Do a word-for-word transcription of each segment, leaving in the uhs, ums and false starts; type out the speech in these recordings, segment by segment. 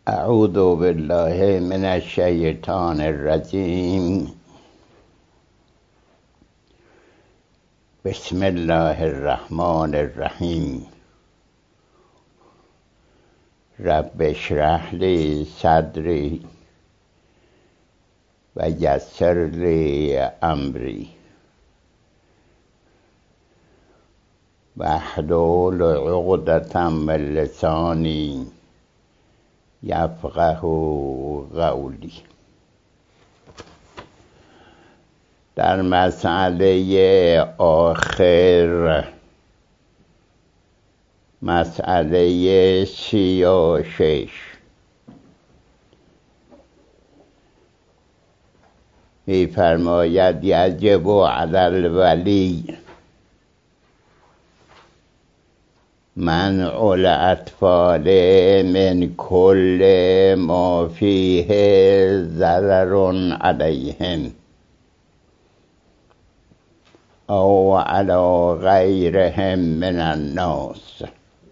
اعوذ بالله من الشیطان الرجیم. بسم الله الرحمن الرحیم. رب اشرح لی صدری و یسر لی امری واحلل عقدة من لسانی یفقه قولی. در مسئله آخر، مسئله سی و شش، می فرماید یجب علی الولی منع الاطفال من کل ما فیه ضرر علیهم او علی غیرهم من الناس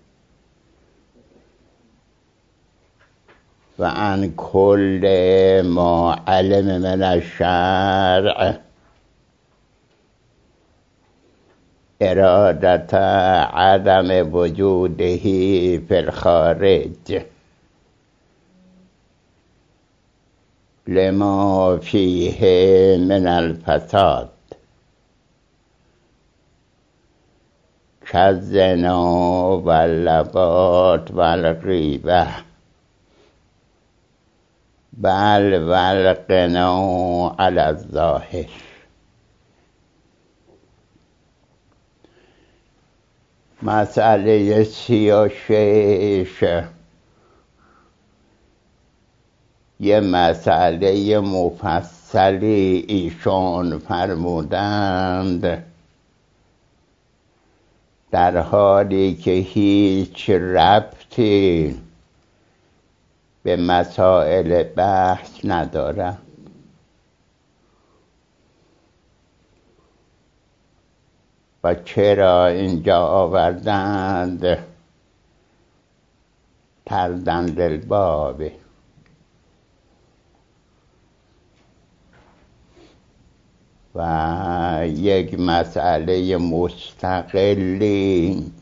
و عن کل ما علم من الشرع ارادت عدم وجوده فی الخارج لما فیه من الفساد کالزنا و اللواط و الغیبة بل و الغنا علی الظاهر. مسئله سی و شش یه مسئله مفصلی ایشان فرمودند، در حالی که هیچ ربطی به مسائل بحث ندارد. و چرا اینجا آوردند؟ طردن للباب. و یک مسئله مستقلی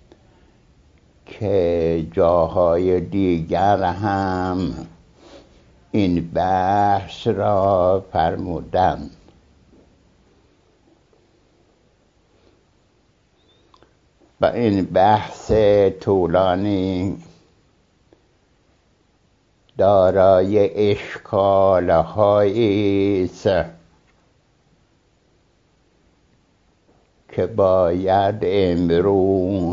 که جاهای دیگر هم این بحث را فرمودند. و این بحث طولانی دارای اشکال‌هایی است که باید امروز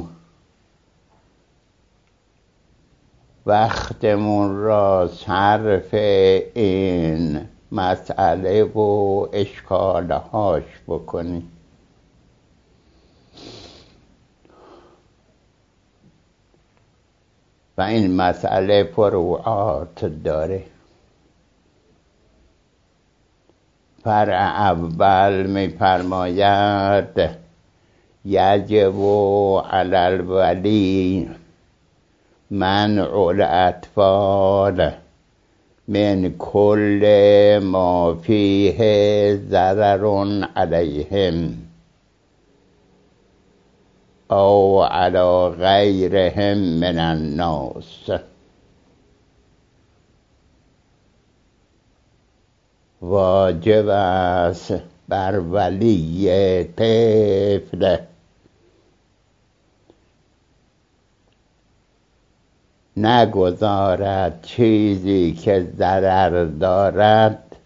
وقتمون را صرف این مسئله و اشکال‌هاش بکنیم. و این مسئله فروعات داره. فرع اول می فرماید یجب علی الولی منع الاطفال من کل ما فیه ضرر علیهم او علی غیرهم من الناس. واجب است بر ولی طفل نگذارد چیزی که ضرر دارد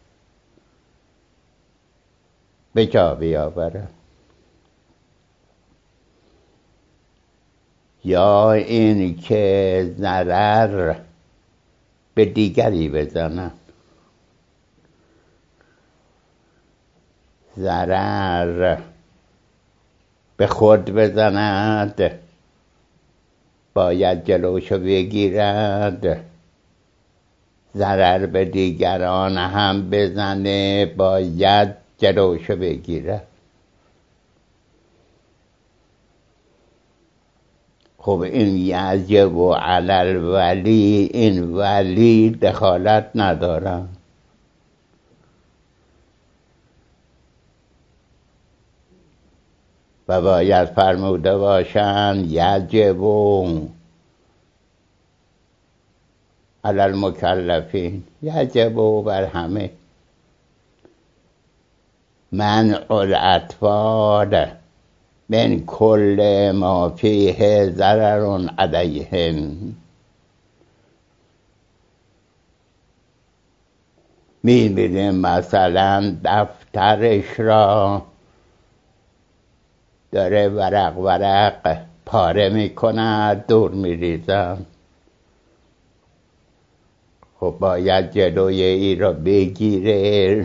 به جا بیاورد، یا این که ضرر به دیگری بزند. ضرر به خود بزند باید جلوشو بگیرد، ضرر به دیگران هم بزنه باید جلوشو بگیرد. خب این یجب و علی الولی، این ولی دخالت نداره. و باید فرموده باشند یجب و علی المکلفین، یجب و بر همه. منع الاطفال من کل ما فیه ضرر علیهم. می‌بینیم مثلا دفترش را داره ورق ورق پاره میکند، دور میریزم. خب باید جلوی این را بگیره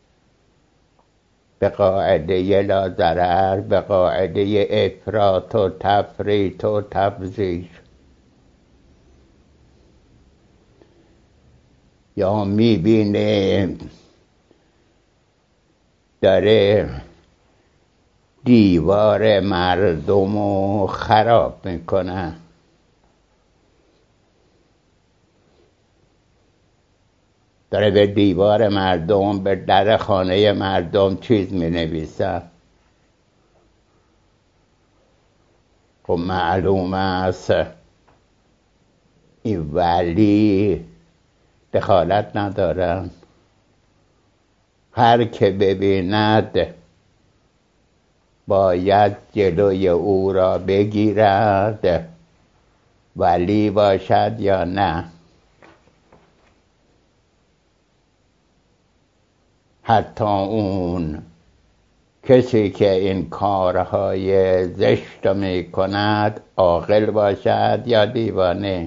به قاعده لا ضرر، به قاعده افراط و تفریط و تبذیر. یا میبینه داره دیوار مردم رو خراب میکنه، داره به دیوار مردم، به در خانه مردم چیز می نویسه. خب معلوم است این ولی دخالت نداره. هر که ببیند باید جلوی او را بگیرد، ولی باشد یا نه. حتی اون کسی که این کارهای زشت می کند، عاقل باشد یا دیوانه،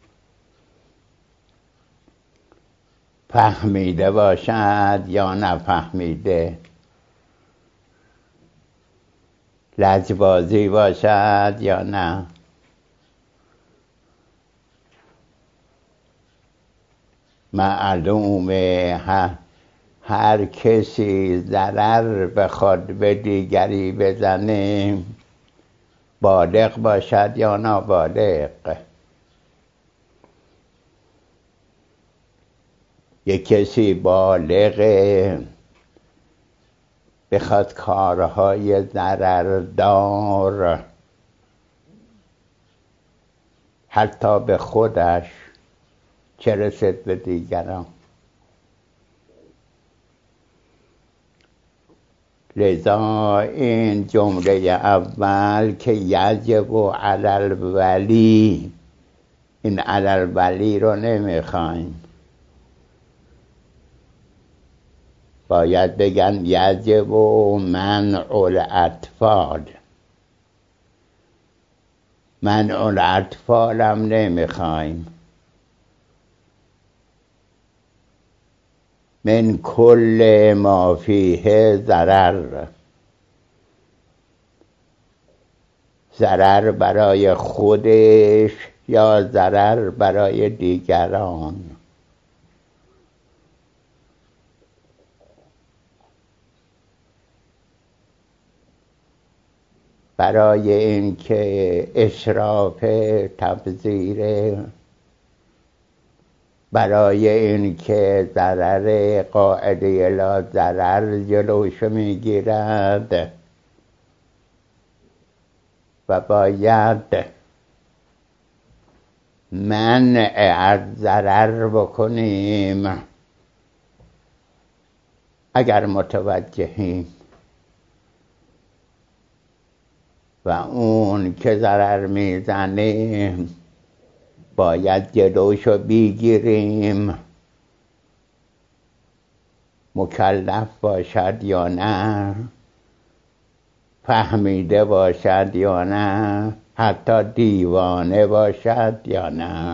فهمیده باشد یا نفهمیده، لجبازی باشد یا نه. معلومه هر هر کسی ضرر بخواد به دیگری بزنه، بالغ باشد یا نابالغ. یک کسی بالغه بخواد کارهای ضرردار حتی به خودش، چه رسد به دیگران. لذا این جمله اول که یجب و علی الولی، این علی الولی رو نمیخوایم، باید بگن یجب و منع الاطفال. منع الاطفال هم نمیخوایم. من کل ما فیه ضرر، ضرر برای خودش یا ضرر برای دیگران. برای اینکه اسراف تبذیره، برای اینکه ضرر قاعده لا ضرر جلوش میگیرد و باید منع از ضرر بکنیم اگر متوجهیم. و اون که ضرر میزنه باید جلوشو بگیریم، مکلف باشد یا نه، فهمیده باشد یا نه، حتی دیوانه باشد یا نه.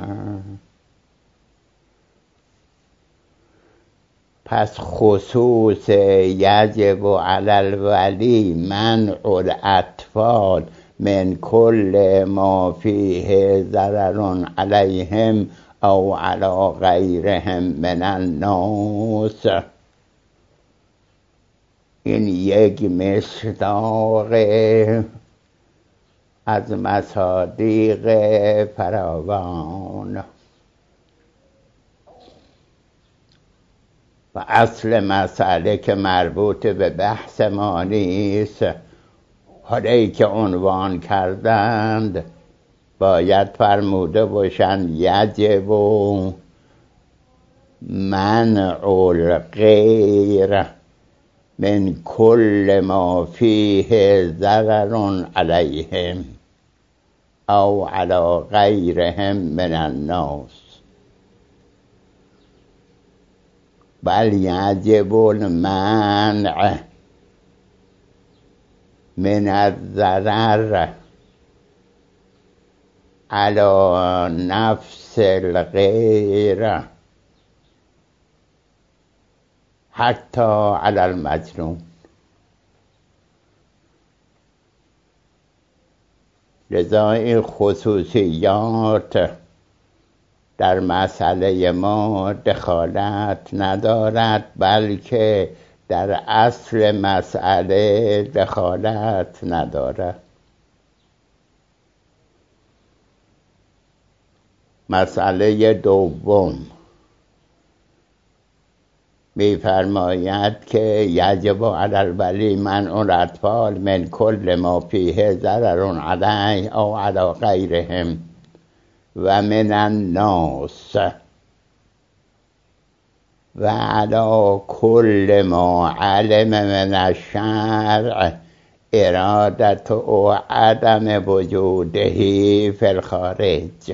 پس خصوص یجب علی الولی منع الاطفال من کل ما فیه ضرر علیهم او علی غیرهم من الناس. این یک مصداق از مصادیق فراوان. و اصل مسئله که مربوط به بحث ما نیست، حالی که عنوان کردند باید فرموده باشند یجب و منع الغیر من کل ما فیه ضرر علیهم او علی غیرهم من الناس، بل یجب المنع من الضرر علی نفس الغیر حتی علی المجنون. لذا این خصوصیات در مسئله ما دخالت ندارد، بلکه در اصل مسئله دخالت ندارد. مسئله دوم می‌فرماید که یجب علی الولی منع الاطفال من کل ما فیه ضرر علیه او علی غیرهم و من الناس و علی کل ما علم من الشرع ارادت و عدم وجوده فی الخارج.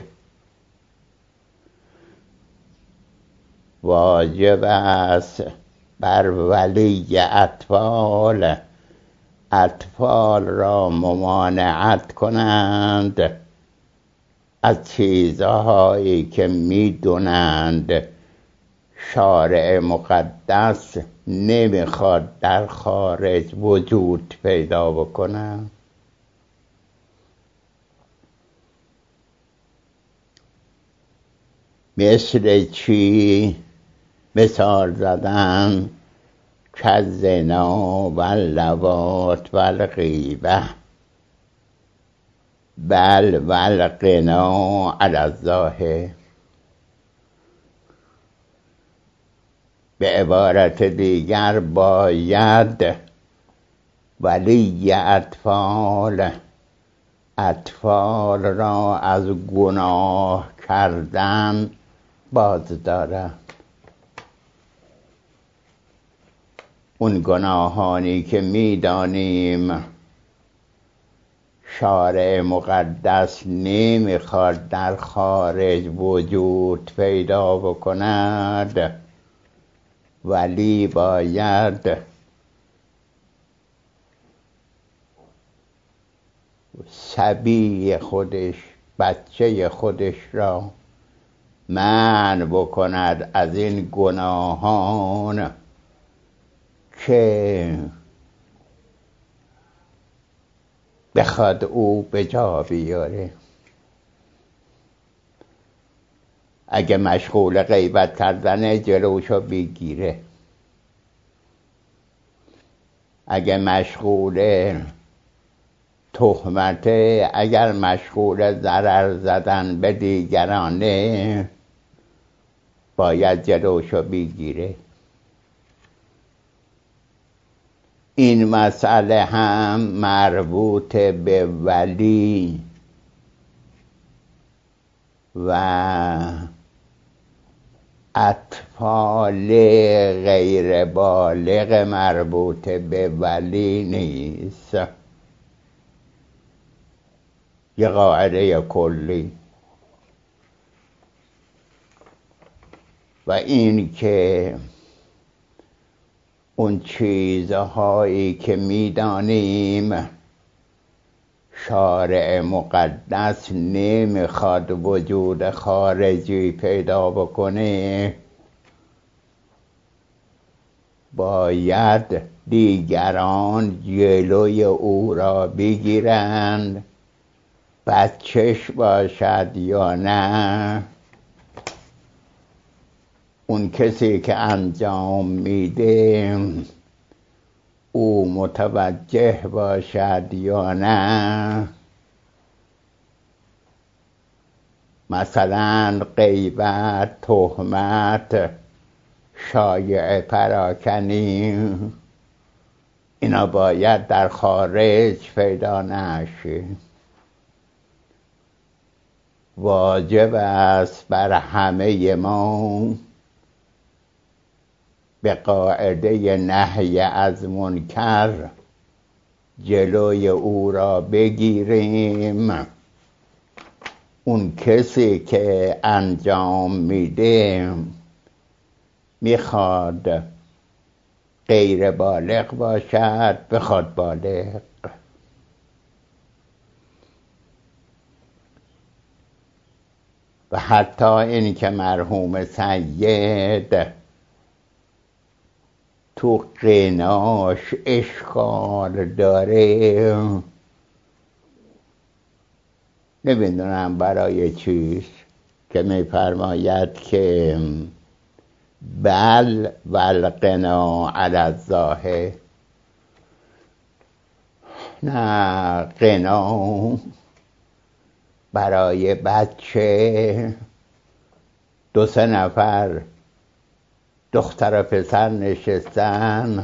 واجب است بر ولی اطفال اطفال را ممانعت کنند از چیزهایی که میدونند شارع مقدس نمیخواد در خارج وجود پیدا بکنند. مثل چی؟ مثال زدن که زنا و لواط و الغیبه، بل و الغنا علی الظاهر. به عبارت دیگر باید ولی اطفال اطفال را از گناه کردن باز دارد. اون گناهانی که میدانیم شارع مقدس نمیخواد در خارج وجود پیدا بکند، ولی باید صبی خودش بچه خودش را منع بکند از این گناهان که بخواد او به جا بیاره. اگه مشغول غیبت کردن جلوشو بگیره، اگه مشغول تهمته، اگر مشغول ضرر زدن به دیگرانه، باید جلوشو بگیره. این مسئله هم مربوط به ولی و اطفال غیر بالغ مربوط به ولی نیست. یه قاعده کلی. و این که اون چیزهایی که میدانیم شارع مقدس نمیخواد وجود خارجی پیدا بکنه، باید دیگران جلوی او را بگیرند، بچهش باشد یا نه. اون کسی که انجام میده او متوجه باشد یا نه، مثلا غیبت، تهمت، شایعه پراکنی، اینا باید در خارج پیدا نشه. واجب است بر همه ما به قاعده نهی از منکر جلوی او را بگیریم. اون کسی که انجام میده میخواد غیر بالغ باشد، بخواد بالغ. و حتی این که مرحوم سید تو قناش اشکال داره، نمیدونم برای چیست، که میفرماید که بل والقنا علی الظاهر، نه قنا برای بچه دو سه نفر دختر و پسر نشستن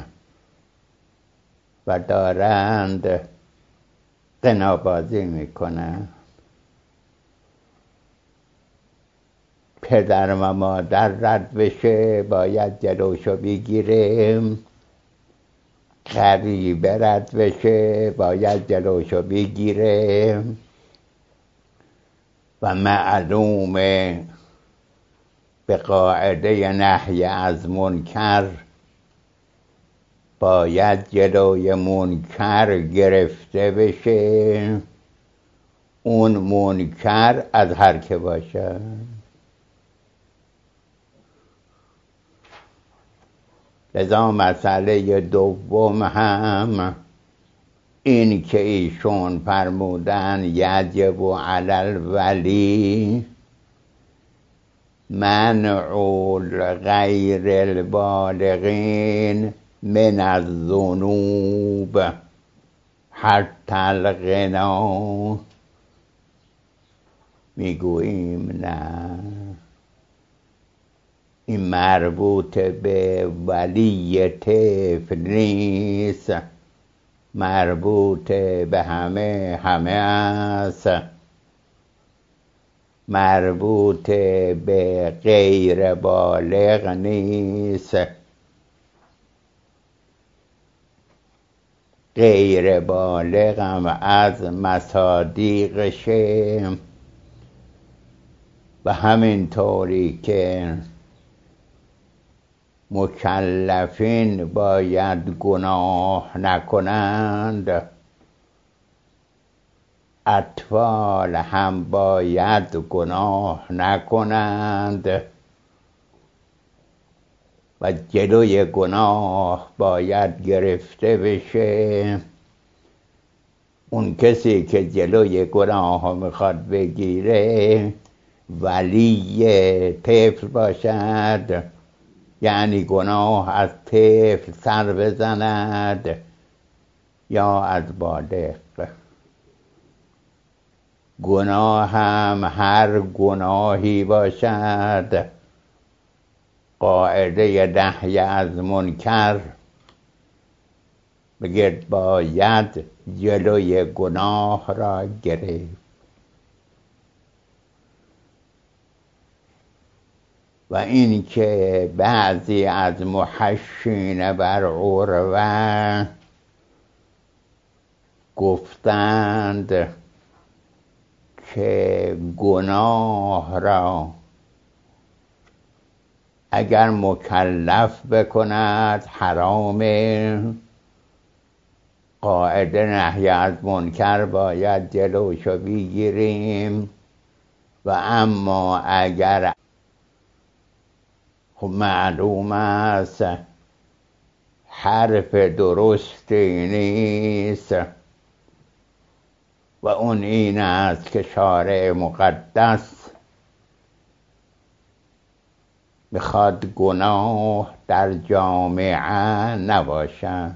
و دارند قنابازی میکنن. پدر و مادر رد بشه باید جلوشو بگیره، غریبه رد بشه باید جلوشو بگیره. و معلومه به قاعده نهی از منکر باید جلوی منکر گرفته بشه، اون منکر از هر که باشه. لذا مسئله دوم هم این که ایشون فرمودن یجب علی الولی منع غیر البالغین من الذنوب حتی الغنا، میگوییم نه، این مربوط به ولی طفل نیست، مربوط به همه همه است، مربوط به غیر بالغ نیست. غیر بالغ هم از مصادیقشه و همینطوری که مکلفین باید گناه نکنند، اطفال هم باید گناه نکنند و جلوی گناه باید گرفته بشه. اون کسی که جلوی گناه میخواد بگیره ولی طفل باشد، یعنی گناه از طفل سر بزند یا از بالغ. گناه هم هر گناهی باشد، قاعده نهی از منکر بگرد باید جلوی گناه را گرفت. و این که بعضی از محشین بر عروه گفتند که گناه را اگر مکلف بکند حرامه، قاعده نهی از منکر باید جلوشو بگیریم. و اما اگر خب معلوم است حرف درستی نیست و اون این است که شارع مقدس میخواد گناه در جامعه نباشد.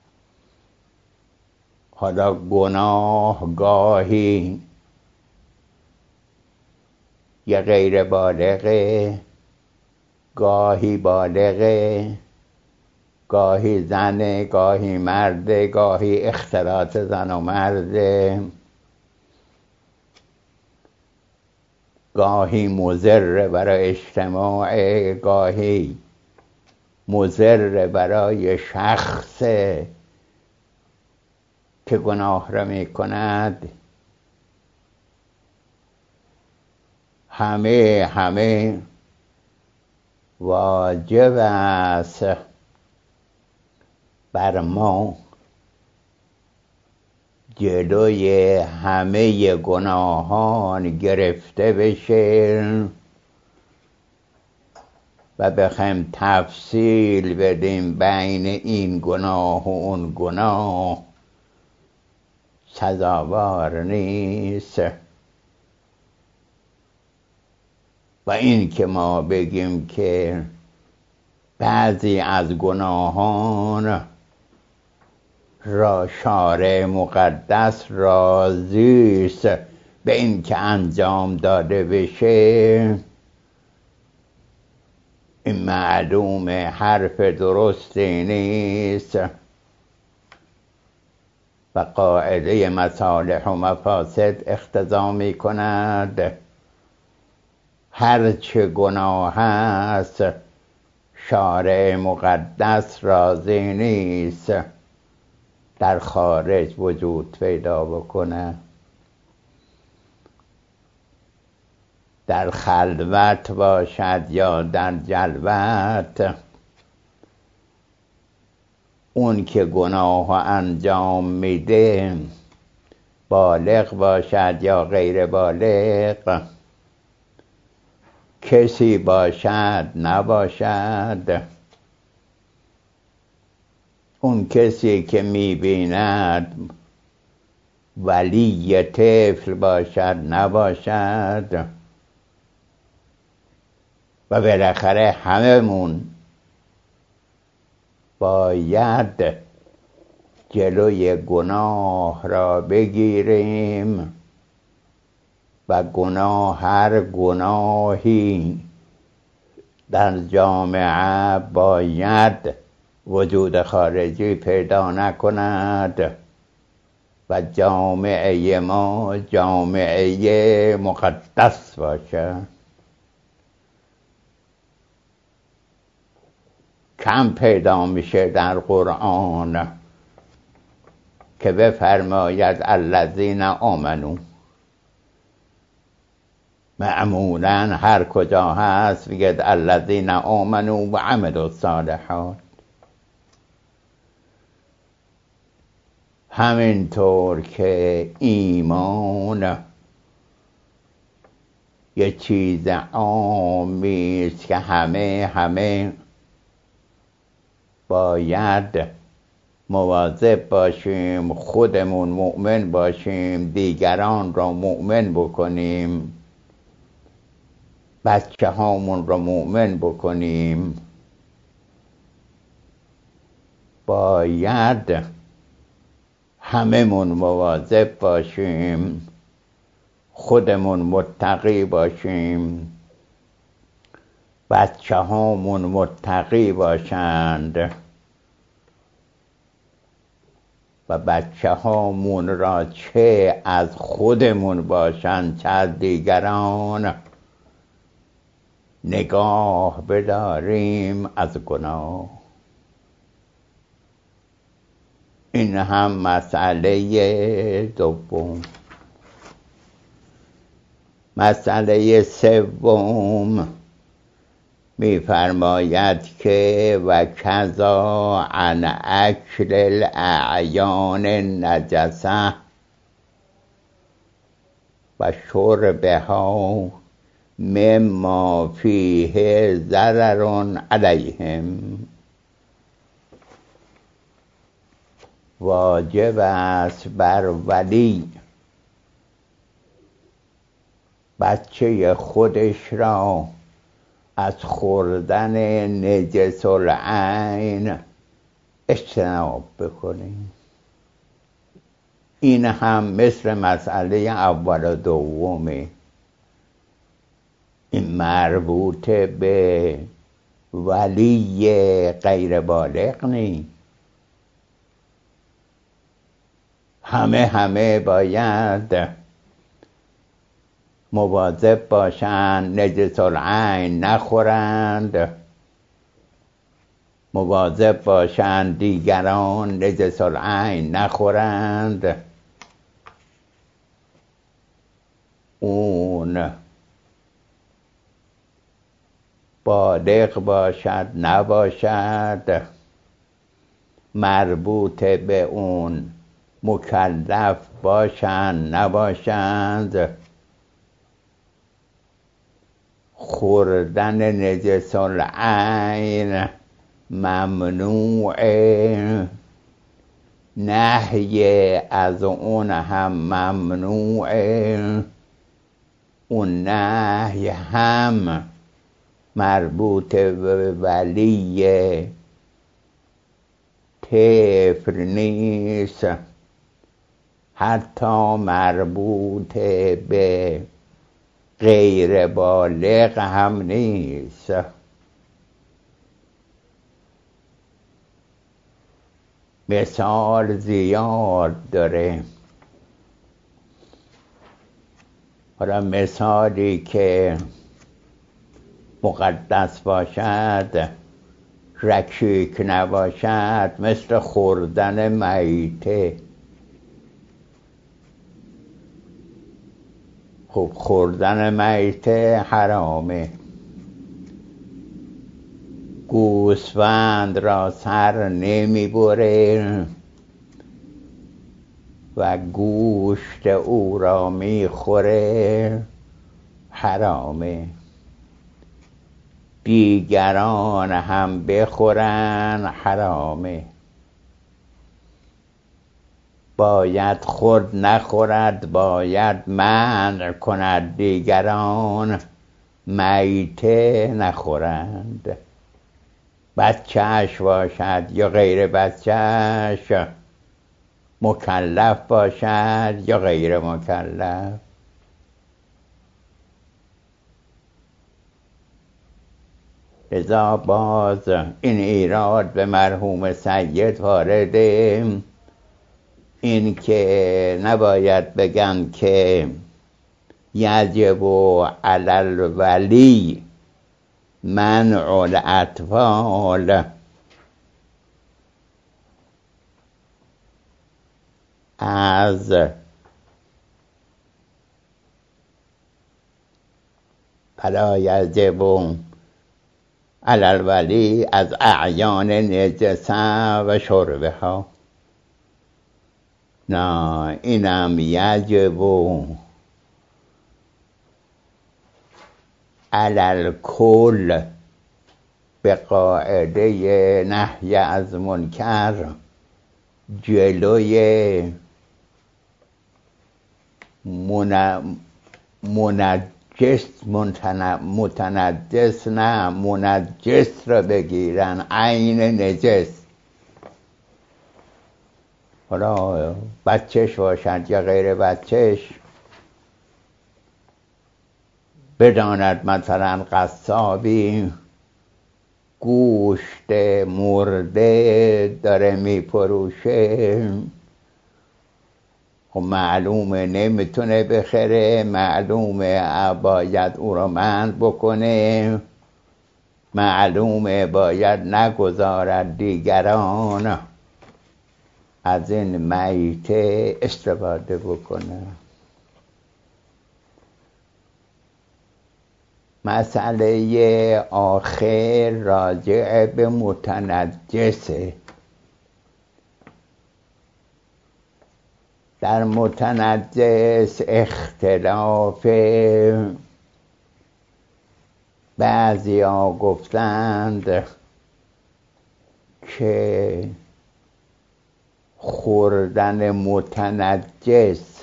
حالا گناه گاهی یه غیر بالغه، گاهی بالغه، گاهی زنه، گاهی مرده، گاهی اختلاط زن و مرده، گاهی مضر برای اجتماع، گاهی مضر برای شخص که گناه را می کند. همه همه واجب است بر ما جلوی همه گناهان گرفته بشه و بخوایم تفصیل بدیم بین این گناه و اون گناه سزاوار نیست. و این که ما بگیم که بعضی از گناهان را شارع مقدس راضی است به این که انجام داده بشه، این معلوم حرف درستی نیست و قاعده مصالح و مفاسد اقتضا می کند هرچه گناه است شارع مقدس راضی نیست در خارج وجود پیدا بکنه. در خلوت باشد یا در جلوت، اون که گناه انجام میده بالغ باشد یا غیر بالغ، کسی باشد نباشد، اون کسی که میبیند ولی طفل باشد نباشد، و بالاخره هممون باید جلوی گناه را بگیریم و گناه، هر گناهی در جامعه باید وجود خارجی پیدا نکند و جامعه ما جامعه مقدس باشد. کم پیدا میشه در قرآن که بفرماید الذین آمنو. معمولا هر کجا هست میگه الذین آمنو و عملوا الصالحات. همینطور که ایمان یه چیز عامی است که همه همه باید مواظب باشیم، خودمون مؤمن باشیم، دیگران را مؤمن بکنیم، بچه هامون را مؤمن بکنیم، باید هممون مواظب باشیم، خودمون متقی باشیم، بچه هامون متقی باشند و بچه هامون را چه از خودمون باشند چه از دیگران نگاه بداریم از گناه. این هم مسئله دوم. مسئله سوم می‌فرماید که و کذا عن اکل الاعیان نجسه و شربها مما فیه ضرر علیهم. واجب است بر ولی بچه خودش را از خوردن نجس العین اجتناب بکنیم. این هم مثل مسئله اول و دومه. این مربوط به ولی غیر بالغ نی. همه همه باید مواظب باشند نجس العین نخورند، مواظب باشند دیگران نجس العین نخورند. اون بالغ باشد نباشد، مربوط به اون مکلف باشند نباشند، خوردن نجس العین ممنوعه، نهی از اون هم ممنوعه. اون نهی هم مربوط به ولی طفل نیست، حتی مربوط به غیر بالغ هم نیست. مثال زیاد داره. حالا مثالی که مقدس باشد رکیک نباشد، مثل خوردن میته. خب خوردن میته حرامه. گوسفند را سر نمی بره و گوشت او را می خوره، حرامه. دیگران هم بخورن، حرامه. باید خود نخورد، باید منع کند دیگران میته نخورند. بچهش باشد یا غیر بچهش، مکلف باشد یا غیر مکلف. لذا باز این ایراد به مرحوم سید وارده، این که نباید بگن که یجب علی الولی منع الاطفال از فلا یجب علی الولی از اعیان نجسه و شربها. نه، اینم یجب علی الکل به قاعده نهی از منکر، جلوی من... منجس منتن... متنجس نه منجس را بگیرن، عین نجس. حالا بچهش باشد یا غیر بچهش، بداند مثلا قصابی گوشت مرده داره میپروشه، خب معلومه نمیتونه بخره، معلومه باید او را منع بکنه، معلومه باید نگذارد دیگران از این میته استفاده بکنه. مسئله آخر راجع به متنجسه. در متنجس اختلاف، بعضی ها گفتند که خوردن متنجس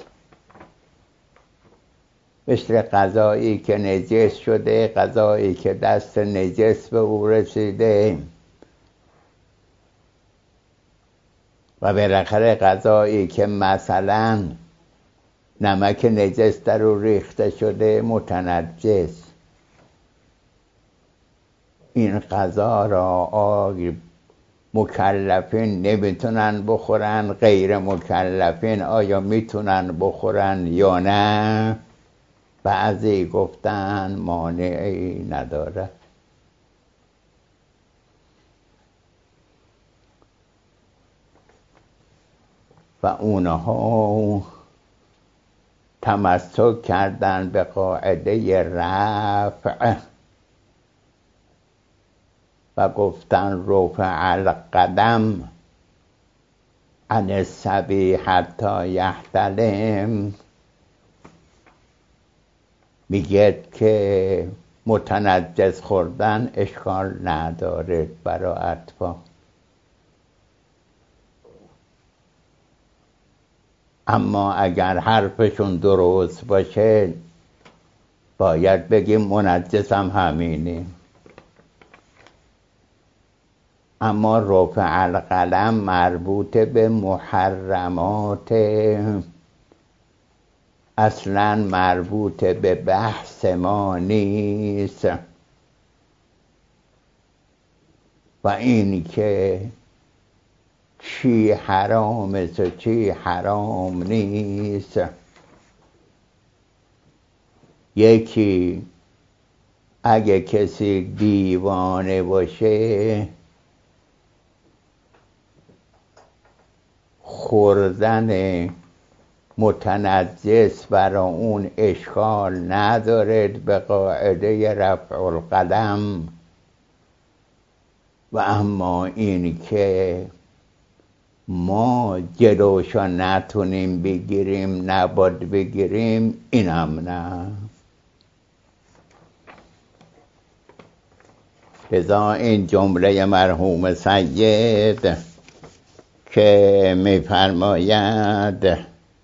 مثل غذایی که نجس شده، غذایی که دست نجس به او رسیده و بالاخره غذایی که مثلا نمک نجس در او ریخته شده متنجس. این غذا را آی مکلفین نمیتونن بخورن، غیر مکلفین آیا میتونن بخورن یا نه؟ بعضی گفتن مانعی نداره. و اونها تمسک کردن به قاعده رفع و گفتن رفع القدم عن الصبی حتی یحتلم. میگه که متنجس خوردن اشکال نداره برای اطفال، اما اگر حرفشون درست باشه باید بگیم منجس هم همینه. اما رفع القلم مربوط به محرمات، اصلا مربوط به بحث ما نیست. و این که چی حرامه و چی حرام نیست، یکی اگه کسی دیوانه باشه خوردن متنجس برا اون اشکال نداره به قاعده رفع القدم. و اما این که ما جلوشا نتونیم بگیریم نباید بگیریم، اینم نه. لذا این جمله مرحوم سید که میفرماید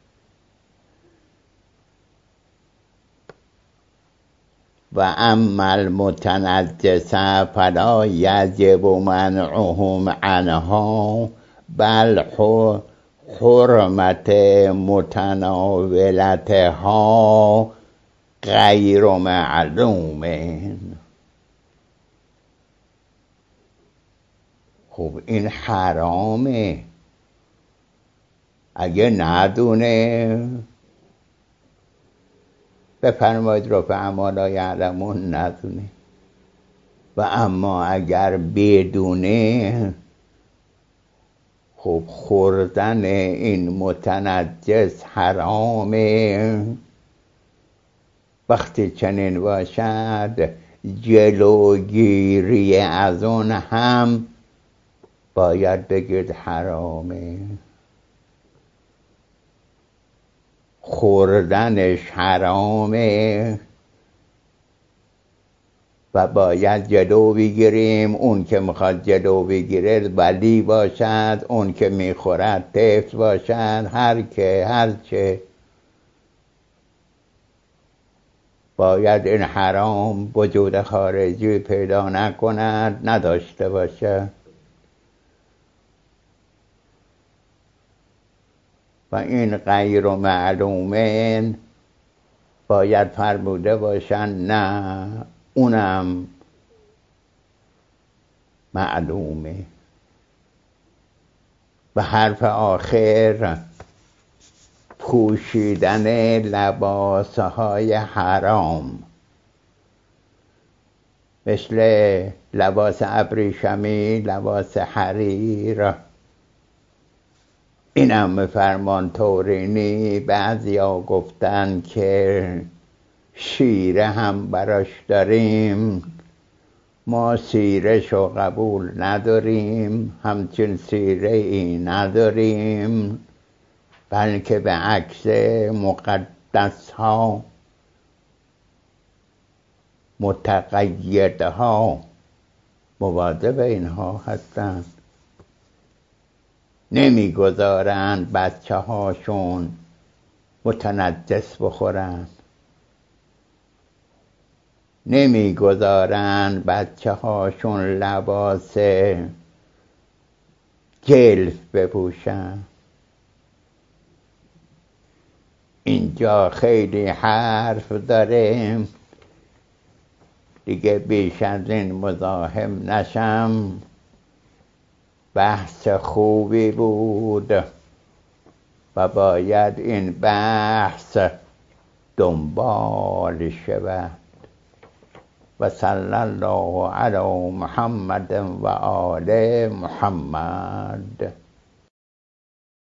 و اما المتنجس فلا یجب منعهم عنها بل حرمت متناولتها غیر معلوم. خب این حرامه، اگه ندونه بفرمایید رفع ما لا یعلمون، ندونه. و اما اگر بدونه خب خوردن این متنجس حرامه. وقتی چنین باشد جلوگیری از اون هم باید بگید حرامه، خوردنش حرامه و باید جلو بگیریم. اون که میخواد جلو بگیره ولی باشد، اون که میخورد طفل باشد، هر که هر چه باید این حرام وجود خارجی پیدا نکند، نداشته باشه. و این غیر معلومه باید فرموده باشن نه اونم معلومه. و حرف آخر پوشیدن لباسهای حرام مثل لباس ابریشمی، لباس حریر، اینم فرمان تورینی. بعضی ها گفتن که شیره هم براش داریم، ما سیرشو قبول نداریم، همچون سیره ای نداریم، بلکه به عکس مقدس ها متقید ها مواظب اینها هستند. نمیگذارند بچه هاشون متنجس بخورند، نمیگذارند بچه هاشون لباس جلف بپوشن. اینجا خیلی حرف داره دیگه بیش از این مزاحم نشم. بحث خوبی بود و باید این بحث دنبال شود. و صلی الله علی محمد و آل محمد.